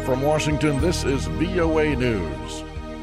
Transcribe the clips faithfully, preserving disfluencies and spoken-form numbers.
From Washington, this is V O A News.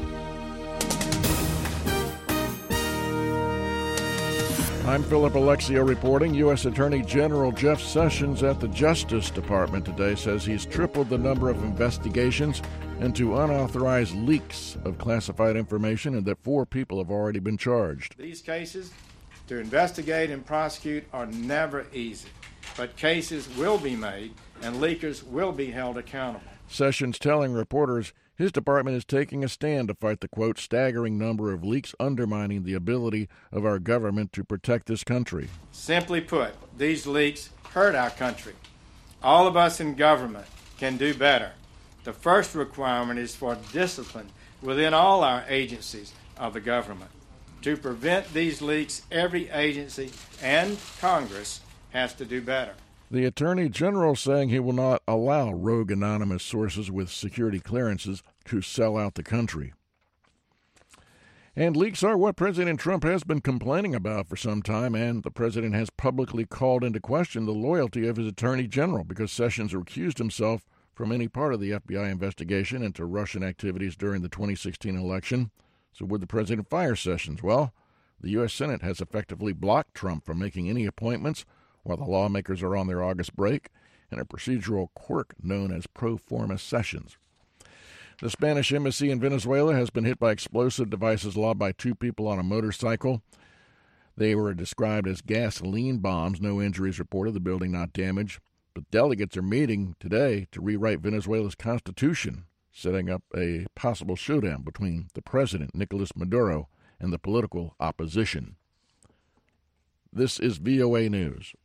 I'm Philip Alexio reporting. U S Attorney General Jeff Sessions at the Justice Department today says he's tripled the number of investigations into unauthorized leaks of classified information and that four people have already been charged. These cases to investigate and prosecute are never easy, but cases will be made and leakers will be held accountable. Sessions telling reporters his department is taking a stand to fight the, quote, staggering number of leaks undermining the ability of our government to protect this country. Simply put, these leaks hurt our country. All of us in government can do better. The first requirement is for discipline within all our agencies of the government. To prevent these leaks, every agency and Congress has to do better. The Attorney General saying he will not allow rogue anonymous sources with security clearances to sell out the country. And leaks are what President Trump has been complaining about for some time, and the president has publicly called into question the loyalty of his Attorney General because Sessions recused himself from any part of the F B I investigation into Russian activities during the twenty sixteen election. So would the president fire Sessions? Well, the U S Senate has effectively blocked Trump from making any appointments while the lawmakers are on their August break, and a procedural quirk known as pro forma sessions. The Spanish embassy in Venezuela has been hit by explosive devices lobbed by two people on a motorcycle. They were described as gasoline bombs. No injuries reported, the building not damaged. But delegates are meeting today to rewrite Venezuela's constitution, setting up a possible showdown between the president, Nicolas Maduro, and the political opposition. This is V O A News.